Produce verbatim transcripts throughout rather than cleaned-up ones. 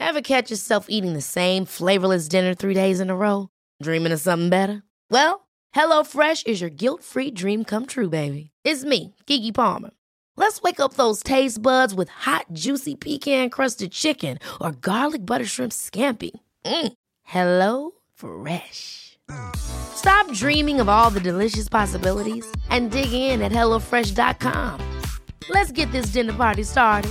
Ever catch yourself eating the same flavorless dinner three days in a row? Dreaming of something better? Well, HelloFresh is your guilt-free dream come true, baby. It's me, Keke Palmer. Let's wake up those taste buds with hot, juicy pecan-crusted chicken or garlic butter shrimp scampi. Mm. Hello Fresh. Stop dreaming of all the delicious possibilities and dig in at hello fresh dot com. Let's get this dinner party started.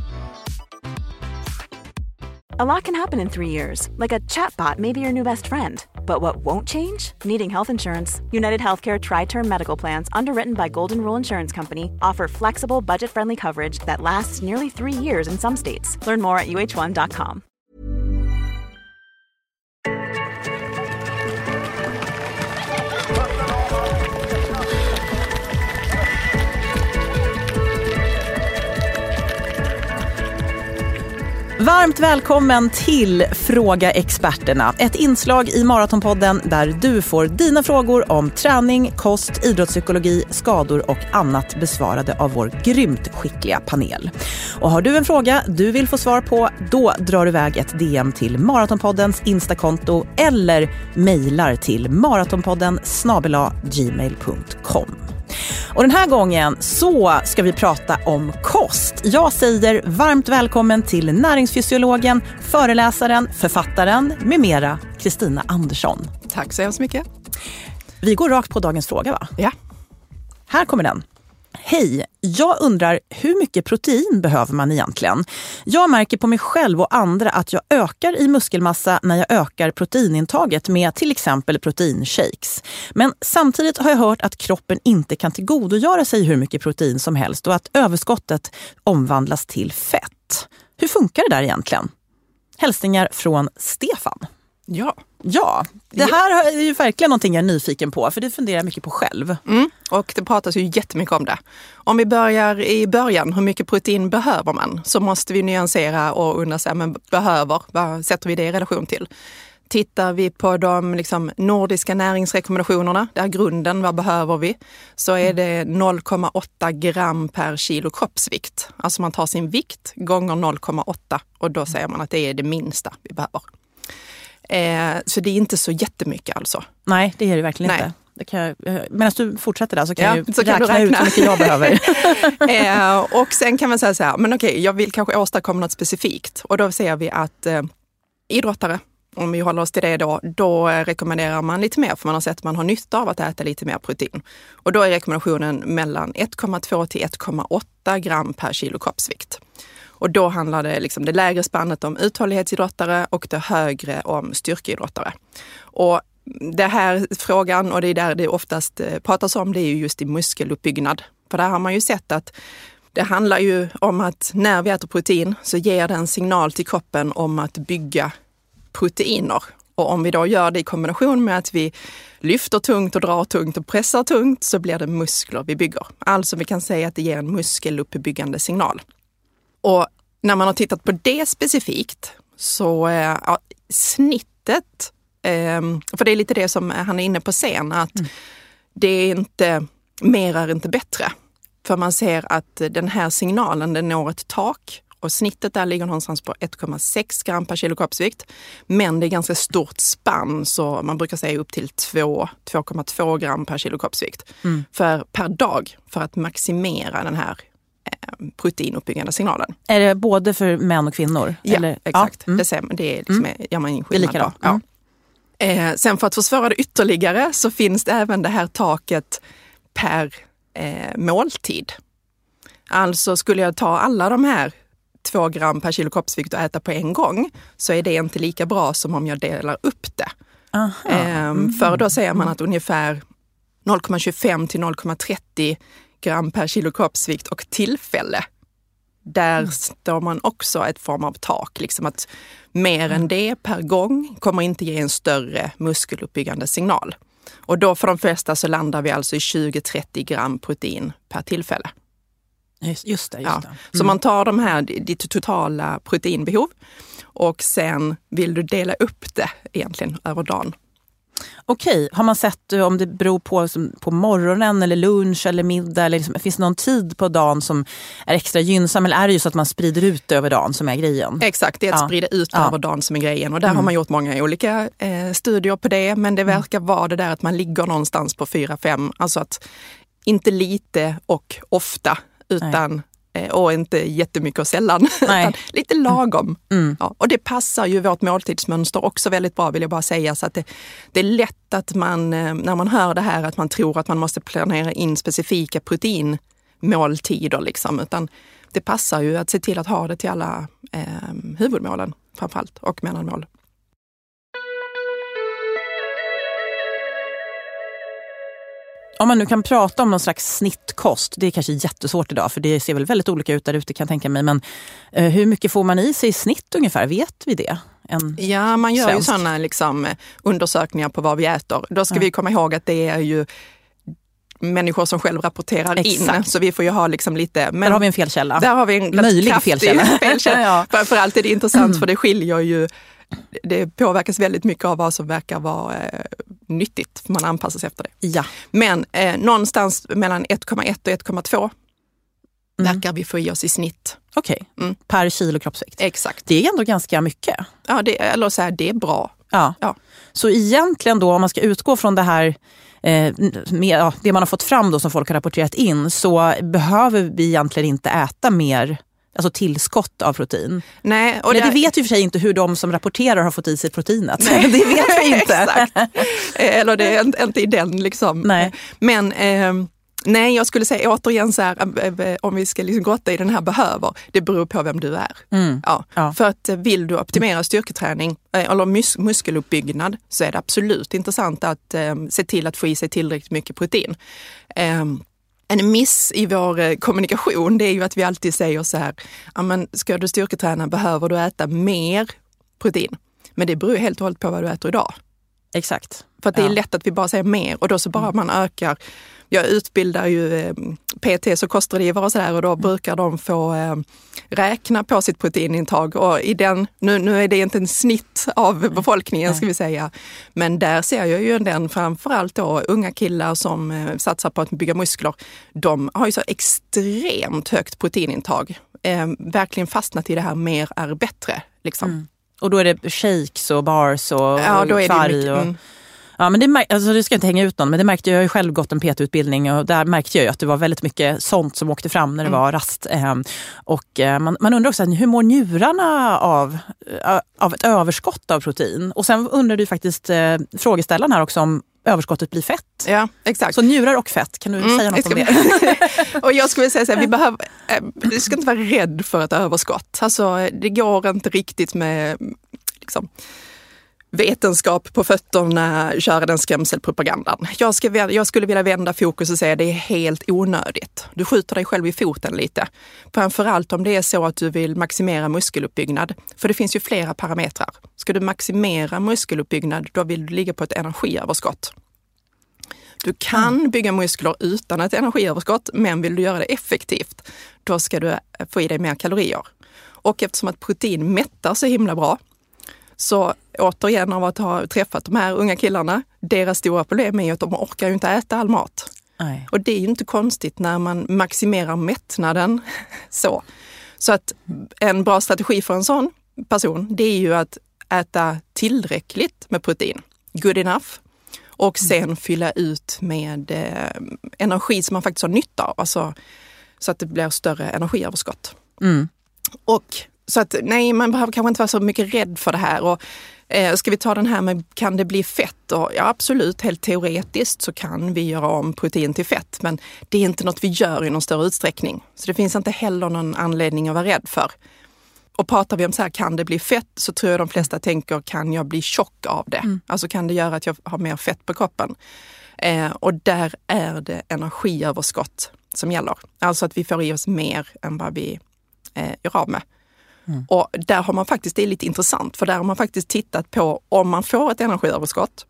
A lot can happen in three years, like a chatbot may be your new best friend. But what won't change? Needing health insurance. United Healthcare Tri-Term Medical Plans, underwritten by Golden Rule Insurance Company, offer flexible, budget-friendly coverage that lasts nearly three years in some states. Learn more at u h one dot com. Varmt välkommen till Fråga Experterna. Ett inslag i Maratonpodden där du får dina frågor om träning, kost, idrottspsykologi, skador och annat besvarade av vår grymt skickliga panel. Och har du en fråga du vill få svar på, då drar du iväg ett D M till Maratonpoddens Instakonto eller mejlar till maratonpodden snabel-a gmail punkt com. Och den här gången så ska vi prata om kost. Jag säger varmt välkommen till näringsfysiologen, föreläsaren, författaren med mera, Kristina Andersson. Tack så hemskt mycket. Vi går rakt på dagens fråga, va? Ja. Här kommer den. Hej, jag undrar hur mycket protein behöver man egentligen? Jag märker på mig själv och andra att jag ökar i muskelmassa när jag ökar proteinintaget med till exempel proteinshakes. Men samtidigt har jag hört att kroppen inte kan tillgodogöra sig hur mycket protein som helst och att överskottet omvandlas till fett. Hur funkar det där egentligen? Hälsningar från Stefan. Ja. Ja, det här är ju verkligen någonting jag är nyfiken på, för det funderar jag mycket på själv. Mm, och det pratas ju jättemycket om det. Om vi börjar i början, hur mycket protein behöver man? Så måste vi nyansera och undra sig, men behöver, vad sätter vi det i relation till? Tittar vi på de liksom, nordiska näringsrekommendationerna, där grunden, vad behöver vi? Så är det noll komma åtta gram per kilo kroppsvikt. Alltså man tar sin vikt gånger noll komma åtta och då säger man att det är det minsta vi behöver. Eh, så det är inte så jättemycket alltså. Nej, det är det verkligen Nej. inte. Det kan jag, medan du fortsätter där så kan ja, jag så räkna, kan räkna ut hur mycket jag behöver. eh, och sen kan man säga så här, men okej, jag vill kanske åstadkomma något specifikt. Och då ser vi att eh, idrottare, om vi håller oss till det då, då rekommenderar man lite mer, för man har sett att man har nytta av att äta lite mer protein. Och då är rekommendationen mellan ett komma två till ett komma åtta gram per kilo kroppsvikt. Och då handlar det liksom det lägre spannet om uthållighetsidrottare och det högre om styrkeidrottare. Och det här frågan, och det är där det oftast pratas om, det är ju just i muskeluppbyggnad. För där har man ju sett att det handlar ju om att när vi äter protein så ger det en signal till kroppen om att bygga proteiner. Och om vi då gör det i kombination med att vi lyfter tungt och drar tungt och pressar tungt, så blir det muskler vi bygger. Alltså vi kan säga att det ger en muskeluppbyggande signal. Och när man har tittat på det specifikt så är ja, snittet, eh, för det är lite det som han är inne på sen, att mm. det är inte, mer är inte bättre. För man ser att den här signalen, den når ett tak och snittet där ligger någonstans på ett komma sex gram per kilo kroppsvikt. Men det är ganska stort spann, så man brukar säga upp till två komma två gram per kilo kroppsvikt mm. för, per dag, för att maximera den här proteinuppbyggande signalen. Är det både för män och kvinnor? Ja, eller? exakt. Ja. Mm. Det, är, det är liksom, mm. gör man ingen skillnad det är på. Mm. Ja. Eh, sen för att försvara det ytterligare så finns det även det här taket per eh, måltid. Alltså skulle jag ta alla de här två gram per kilo kroppsvikt och äta på en gång, så är det inte lika bra som om jag delar upp det. Eh, mm. För då säger man att ungefär noll komma tjugofem till noll komma trettio gram per kilo kroppsvikt och tillfälle. Där mm. står man också ett form av tak. Liksom att mer mm. än det per gång kommer inte ge en större muskeluppbyggande signal. Och då för de flesta så landar vi alltså i tjugo till trettio gram protein per tillfälle. Just, just det. Just ja. det. Mm. Så man tar de här, ditt totala proteinbehov och sen vill du dela upp det egentligen över dagen. Okej, har man sett om det beror på, på morgonen eller lunch eller middag? Eller liksom, finns det någon tid på dagen som är extra gynnsam? Eller är det ju så att man sprider ut över dagen som är grejen? Exakt, det är att ja. sprida ut ja. över dagen som är grejen. Och där mm. har man gjort många olika eh, studier på det. Men det verkar vara det där att man ligger någonstans på fyra fem. Alltså att inte lite och ofta utan... Nej. Och inte jättemycket och sällan, utan lite lagom. Mm. Ja, och det passar ju vårt måltidsmönster också väldigt bra, vill jag bara säga. Så att det, det är lätt att man, när man hör det här, att man tror att man måste planera in specifika proteinmåltider. Liksom. Utan det passar ju att se till att ha det till alla eh, huvudmålen framförallt och mellanmål. Om man nu kan prata om någon slags snittkost, det är kanske jättesvårt idag för det ser väl väldigt olika ut där ute kan jag tänka mig. Men eh, hur mycket får man i sig i snitt ungefär? Vet vi det? En ja, man gör svensk. ju sådana liksom, undersökningar på vad vi äter. Då ska ja. vi komma ihåg att det är ju människor som själv rapporterar Exakt. in. Så vi får ju ha liksom lite... Men där har vi en felkälla. Där har vi en möjlig felkälla. felkälla. ja. Framförallt är det intressant mm. för det skiljer ju... Det påverkas väldigt mycket av vad som verkar vara eh, nyttigt. För man anpassar sig efter det. Ja. Men eh, någonstans mellan ett komma ett och ett komma två mm. verkar vi få i oss i snitt. Okej, okay. mm. per kilo kroppsvikt. Exakt. Det är ändå ganska mycket. Ja, det, eller så här, det är bra. Ja. ja. Så egentligen då, om man ska utgå från det här eh, med, ja, det man har fått fram då som folk har rapporterat in, så behöver vi egentligen inte äta mer, alltså tillskott av protein. Nej, och Men det, det vet ju för sig inte hur de som rapporterar har fått i sig proteinet. Nej. Det vet vi inte. Exakt. Eller det är inte i den liksom. Nej. Men eh, nej, jag skulle säga återigen så här, om vi ska liksom grotta i den här behöver, det beror på vem du är. Mm. Ja. Ja. För att vill du optimera styrketräning eller mus- muskeluppbyggnad så är det absolut intressant att eh, se till att få i sig tillräckligt mycket protein. Eh, En miss i vår kommunikation, det är ju att vi alltid säger så här, ja, men ska du styrketräna behöver du äta mer protein. Men det beror ju helt och hållet på vad du äter idag. Exakt. För att det är ja. lätt att vi bara säger mer och då så bara man ökar. Jag utbildar ju eh, P T och kostrådgivare och sådär och då brukar de få eh, räkna på sitt proteinintag och i den, nu, nu är det inte en snitt av befolkningen ska vi säga, men där ser jag ju den framförallt då unga killar som eh, satsar på att bygga muskler, de har ju så extremt högt proteinintag, eh, verkligen fastnat i det här mer är bättre liksom. Mm. Och då är det shakes och bars och ja, då är det mycket, och... mm. Ja, men det, alltså det ska inte hänga ut någon, men det märkte jag, jag har ju själv gått en P T-utbildning och där märkte jag ju att det var väldigt mycket sånt som åkte fram när det mm. var rast. Och man, man undrar också, hur mår njurarna av, av ett överskott av protein? Och sen undrar du faktiskt eh, frågeställaren här också om överskottet blir fett. Ja, exakt. Så njurar och fett, kan du mm, säga något om det? Och jag skulle säga så här, vi behöver, du ska inte vara rädd för ett överskott. Alltså, det går inte riktigt med liksom, vetenskap på fötterna, köra den skrämselpropagandan. Jag, ska, jag skulle vilja vända fokus och säga att det är helt onödigt. Du skjuter dig själv i foten lite. Framförallt om det är så att du vill maximera muskeluppbyggnad. För det finns ju flera parametrar. Ska du maximera muskeluppbyggnad, då vill du ligga på ett energiöverskott. Du kan mm. bygga muskler utan ett energiöverskott, men vill du göra det effektivt, då ska du få i dig mer kalorier. Och eftersom att protein mättar så himla bra, så återigen av att ha träffat de här unga killarna, deras stora problem är att de orkar ju inte äta all mat. Nej. Och det är ju inte konstigt när man maximerar mättnaden så. Så att en bra strategi för en sån person, det är ju att äta tillräckligt med protein, good enough, och sen mm. fylla ut med eh, energi som man faktiskt har nytta av, alltså, så att det blir större energiöverskott. Mm. Och så att nej, man behöver kanske inte vara så mycket rädd för det här. Och, eh, ska vi ta den här med kan det bli fett? Och, ja, absolut, helt teoretiskt så kan vi göra om protein till fett. Men det är inte något vi gör i någon större utsträckning. Så det finns inte heller någon anledning att vara rädd för. Och pratar vi om så här, kan det bli fett? Så tror jag de flesta tänker, kan jag bli tjock av det? Mm. Alltså kan det göra att jag har mer fett på kroppen? Eh, och där är det energiöverskott som gäller. Alltså att vi får i oss mer än vad vi eh, gör av med. Mm. Och där har man faktiskt, det är lite intressant, för där har man faktiskt tittat på om man får ett energiöverskott,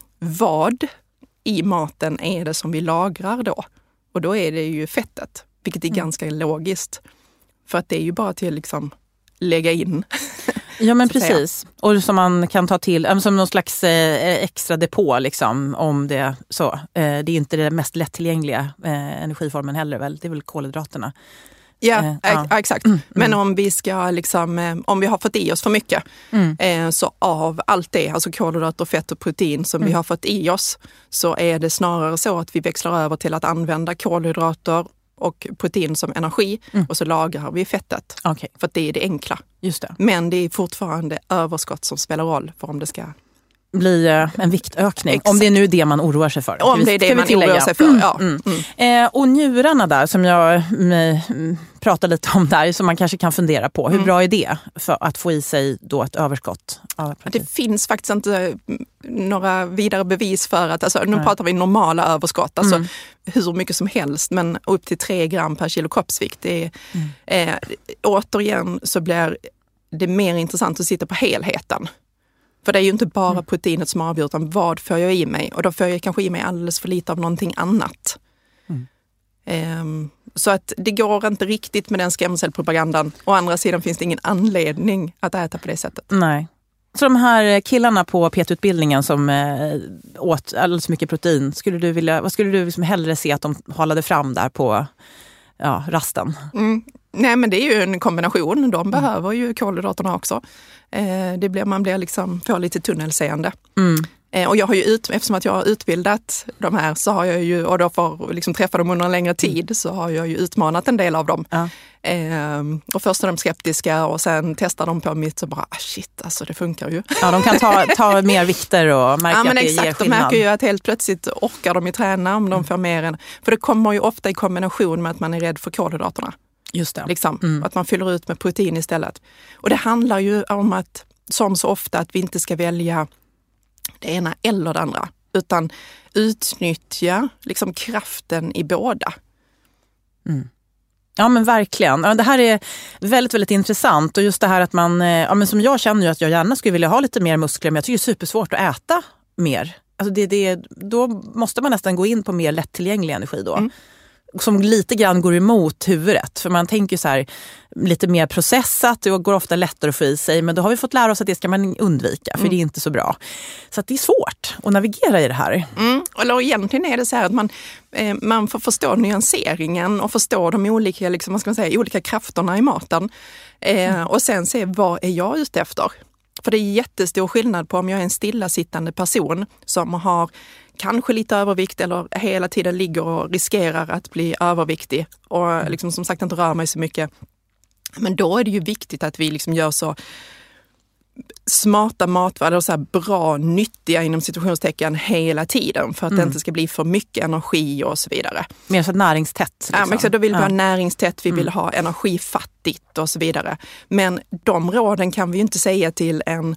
vad i maten är det som vi lagrar då? Och då är det ju fettet, vilket är mm. ganska logiskt. För att det är ju bara till liksom lägga in. Ja, men precis. Och som man kan ta till som någon slags eh, extra depå liksom, om det så. Eh, det är inte det mest lättillgängliga eh, energiformen heller väl. Det är väl kolhydraterna. Ja, eh, ja. ja. exakt. Mm, Men mm. om vi ska liksom, eh, om vi har fått i oss för mycket, Mm. eh, så av allt det, alltså kolhydrater, fett och protein som Mm. vi har fått i oss, så är det snarare så att vi växlar över till att använda kolhydrater och protein som energi Mm. och så lagrar vi fettet. Okej, För att det är det enkla. just det. Men det är fortfarande överskott som spelar roll för om det ska... Bli eh, en viktökning. Exakt. Om det är nu det man oroar sig för. Om Ska det är vi- det ska vi man tillägga? oroar sig för, Mm, ja. mm. Mm. Eh, och njurarna där som jag mm, pratar lite om där, som man kanske kan fundera på. Hur Mm. bra är det för att få i sig då ett överskott av protein? Det finns faktiskt inte några vidare bevis för att, alltså, nu Nej. pratar vi normala överskott, alltså Mm. hur mycket som helst, men upp till tre gram per kilo kroppsvikt. Det är, Mm. eh, återigen så blir det mer intressant att sitta på helheten. För det är ju inte bara Mm. proteinet som avgör, utan vad får jag i mig? Och då får jag kanske i mig alldeles för lite av någonting annat. Mm. Ehm, så att det går inte riktigt med den skrämselpropagandan. Å andra sidan finns det ingen anledning att äta på det sättet. Nej. Så de här killarna på P T-utbildningen som eh, åt alldeles mycket protein, skulle du vilja, vad skulle du liksom hellre se att de halade fram där på ja, rasten? Mm. Nej, men det är ju en kombination. De behöver ju kolhydraterna också. Eh, det blir, man blir liksom, får lite tunnelseende. Mm. Eh, och jag har ju ut, eftersom att jag har utbildat de här, så har jag ju, och då får liksom träffa dem under en längre tid, så har jag ju utmanat en del av dem. Ja. Eh, och först är de skeptiska och sen testar de på mitt, så bara ah, shit, alltså det funkar ju. Ja, de kan ta, ta mer vikter och märka Ja, men att det exakt, ger de skillnad. märker ju att helt plötsligt orkar de ju träna om de får mer än, för det kommer ju ofta i kombination med att man är rädd för kolhydraterna. Just det. Liksom, Mm. att man fyller ut med protein istället. Och det handlar ju om att, som så ofta, att vi inte ska välja det ena eller det andra, utan utnyttja liksom kraften i båda. Mm. Ja, men verkligen. Ja, det här är väldigt, väldigt intressant. Och just det här att man, ja, men som jag känner ju att jag gärna skulle vilja ha lite mer muskler, men jag tycker det är supersvårt att äta mer. Alltså det, det, då måste man nästan gå in på mer lättillgänglig energi då. Mm. Som lite grann går emot huvudet. För man tänker så här, lite mer processat, det går ofta lättare att få i sig. Men då har vi fått lära oss att det ska man undvika, för Mm. det är inte så bra. Så att det är svårt att navigera i det här. Mm. Eller egentligen är det så här att man, eh, man får förstå nyanseringen och förstå de olika, liksom, vad ska man säga, olika krafterna i maten. Eh, Mm. och sen se, vad är jag ute efter? För det är jättestor skillnad på om jag är en stillasittande person som har kanske lite övervikt eller hela tiden ligger och riskerar att bli överviktig och liksom, som sagt inte rör mig så mycket. Men då är det ju viktigt att vi liksom gör så smarta matval, eller så här bra, nyttiga inom situationstecken hela tiden för att Mm. det inte ska bli för mycket energi och så vidare. Mer så näringstätt. Liksom. Ja, men exakt, då vill vi Ja. ha näringstätt, vi vill Mm. ha energifattigt och så vidare. Men de råden kan vi ju inte säga till en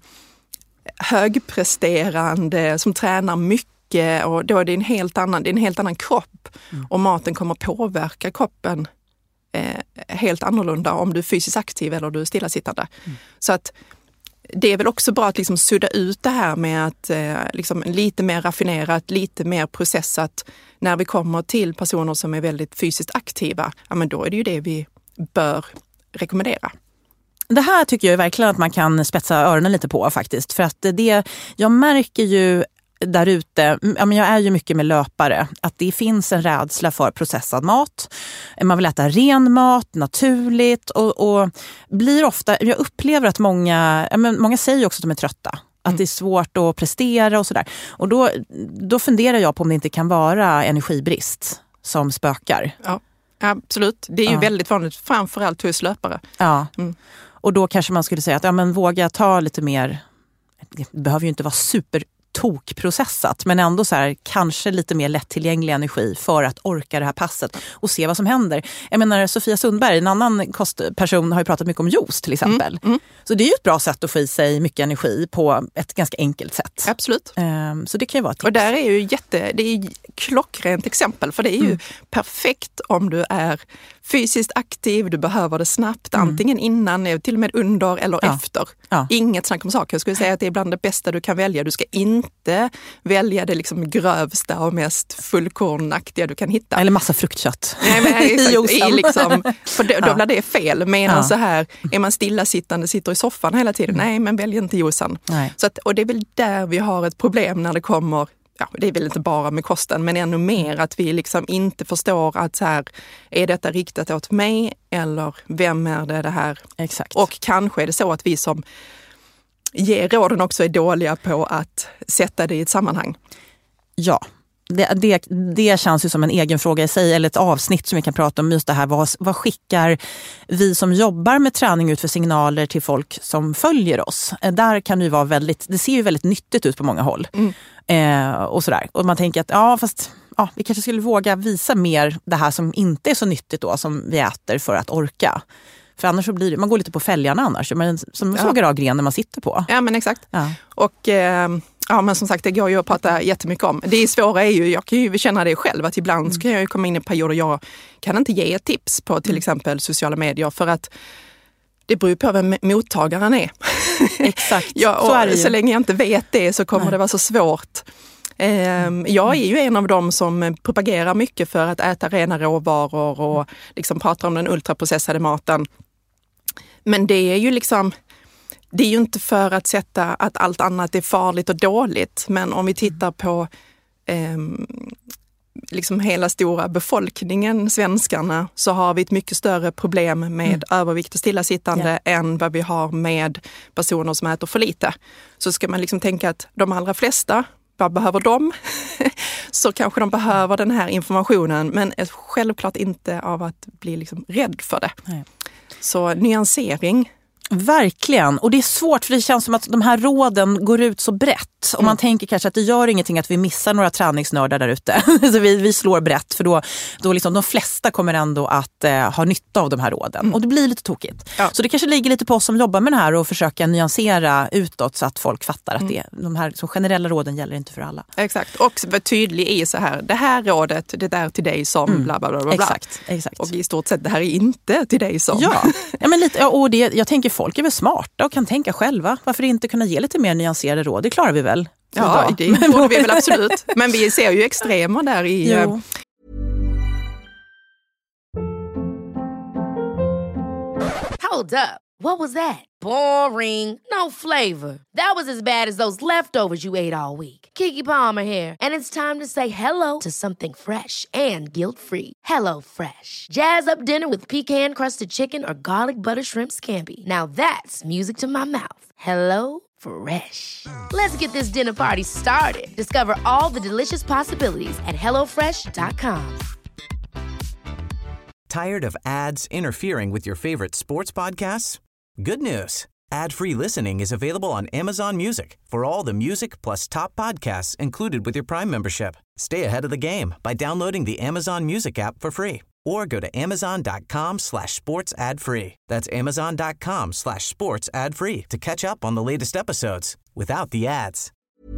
högpresterande som tränar mycket, och då är det en helt annan, det är en helt annan kropp. Mm. Och maten kommer påverka kroppen eh, helt annorlunda om du är fysiskt aktiv eller du är stillasittande. Mm. Så att det är väl också bra att liksom sudda ut det här med att eh, liksom lite mer raffinerat, lite mer processat. När vi kommer till personer som är väldigt fysiskt aktiva, ja, men då är det ju det vi bör rekommendera. Det här tycker jag verkligen att man kan spetsa öronen lite på faktiskt. För att det, jag märker ju där ute, ja, men jag är ju mycket med löpare, att det finns en rädsla för processad mat. Man vill äta ren mat, naturligt, och, och blir ofta, jag upplever att många, ja, men många säger också att de är trötta. Att Mm. det är svårt att prestera och sådär. Och då, då funderar jag på om det inte kan vara energibrist som spökar. Ja, absolut. Det är ju Ja. väldigt vanligt, framförallt hos löpare. Ja, Mm. och då kanske man skulle säga att ja, men våga ta lite mer, det behöver ju inte vara super tokprocessat, men ändå så här, kanske lite mer lättillgänglig energi för att orka det här passet och se vad som händer. Jag menar, Sofia Sundberg, en annan kostperson, har ju pratat mycket om juice till exempel. Mm, mm. Så det är ju ett bra sätt att få i sig mycket energi på ett ganska enkelt sätt. Absolut. Um, så det kan ju vara ett tips. Och där är ju jätte, det är ju klockrent exempel, för det är ju Mm. perfekt om du är fysiskt aktiv, du behöver det snabbt, mm. antingen innan, till och med under eller ja. efter. Ja. Inget snack om saker. Jag skulle säga att det är bland det bästa du kan välja. Du ska inte välja det liksom grövsta och mest fullkornaktiga du kan hitta. Eller massa fruktkött. Nej, men exakt, i liksom, för då, då blir det fel. Medan ja. så här, är man stillasittande, sitter i soffan hela tiden, nej men välj inte juicen. Så att, och det är väl där vi har ett problem när det kommer. Ja, det är väl inte bara med kosten, men ännu mer att vi liksom inte förstår att så här, är detta riktat åt mig eller vem är det det här? Exakt. Och kanske är det så att vi som ger råden också är dåliga på att sätta det i ett sammanhang. Ja, det, det, det känns ju som en egen fråga i sig, eller ett avsnitt som vi kan prata om just det här. Vad, vad skickar vi som jobbar med träning ut för signaler till folk som följer oss? Där kan det ju vara väldigt, det ser ju väldigt nyttigt ut på många håll. Mm. Eh, och sådär. Och man tänker att ja, fast ja, vi kanske skulle våga visa mer det här som inte är så nyttigt då, som vi äter för att orka. För annars så blir det, man går lite på fälgarna annars. Men som ja. sågar av grenen man sitter på. Ja, men exakt. Ja. Och eh, ja, men som sagt, det går ju att prata jättemycket om. Det svåra är ju, jag kan ju känna det själv, att ibland mm. så kan jag ju komma in i perioder jag kan inte ge tips på till exempel sociala medier, för att det beror på vem mottagaren är. Exakt, ja, och så är det ju. Så länge jag inte vet det så kommer Nej. det vara så svårt. Mm. Jag är ju en av dem som propagerar mycket för att äta rena råvaror och liksom pratar om den ultraprocessade maten. Men det är ju liksom, det är ju inte för att sätta att allt annat är farligt och dåligt. Men om vi tittar på eh, liksom hela stora befolkningen, svenskarna, så har vi ett mycket större problem med mm. övervikt och stillasittande yeah. än vad vi har med personer som äter för lite. Så ska man liksom tänka att de allra flesta, vad behöver de? Så kanske de behöver den här informationen, men självklart inte av att bli liksom rädd för det. Nej. Så nyansering. Verkligen. Och det är svårt, för det känns som att de här råden går ut så brett. Och mm. man tänker kanske att det gör ingenting att vi missar några träningsnördar där ute. Så vi, vi slår brett, för då, då liksom de flesta kommer ändå att eh, ha nytta av de här råden. Mm. Och det blir lite tokigt. Ja. Så det kanske ligger lite på oss som jobbar med det här och försöka nyansera utåt så att folk fattar att mm. det, de här så generella råden gäller inte för alla. Exakt. Och vara tydlig i så här, det här rådet, det är till dig som mm. bla bla bla bla. Exakt, exakt. Och i stort sett, det här är inte till dig som. Ja, ja men lite, och det, jag tänker folk är väl smarta och kan tänka själva. Varför inte kunna ge lite mer nyanserade råd? Det klarar vi väl? Ja, idag. Det borde vi väl absolut. Men vi ser ju extremer där i... Jo. Hold up. What was that? Boring. No flavor. That was as bad as those leftovers you ate all week. Keke Palmer here. And it's time to say hello to something fresh and guilt-free. Hello Fresh. Jazz up dinner with pecan-crusted chicken or garlic butter shrimp scampi. Now that's music to my mouth. Hello Fresh. Let's get this dinner party started. Discover all the delicious possibilities at hello fresh dot com. Tired of ads interfering with your favorite sports podcasts? Good news. Ad-free listening is available on Amazon Music for all the music plus top podcasts included with your Prime membership. Stay ahead of the game by downloading the Amazon Music app for free or go to amazon.com slash sports ad free. That's amazon.com slash sports ad free to catch up on the latest episodes without the ads.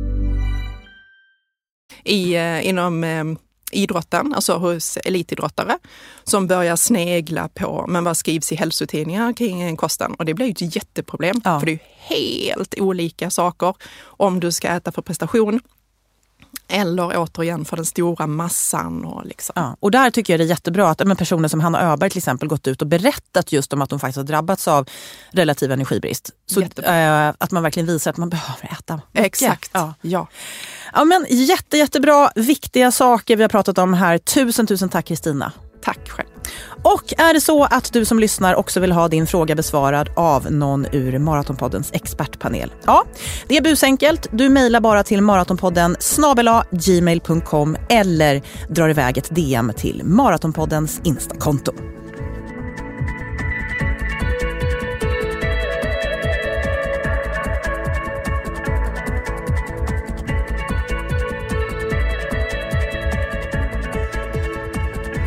I, uh, inom... Um... idrotten, alltså hos elitidrottare som börjar snegla på men vad skrivs i hälsotidningar kring kosten, och det blir ju ett jätteproblem ja. för det är ju helt olika saker om du ska äta för prestation eller återigen för den stora massan. Och, liksom. ja, och där tycker jag det är jättebra att men personer som Hanna Öberg till exempel gått ut och berättat just om att de faktiskt har drabbats av relativ energibrist. Så äh, att man verkligen visar att man behöver äta mycket. Exakt, ja. ja. Ja, men jätte, jättebra, viktiga saker vi har pratat om här. Tusen, tusen tack Kristina. Tack själv. Och är det så att du som lyssnar också vill ha din fråga besvarad av någon ur Maratonpoddens expertpanel? Ja, det är busenkelt. Du mejlar bara till maratonpodden snabel-a gmail punkt com eller drar iväg ett D M till Maratonpoddens Instakonto.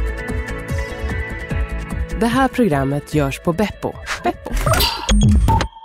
Det här programmet görs på Beppo. Beppo.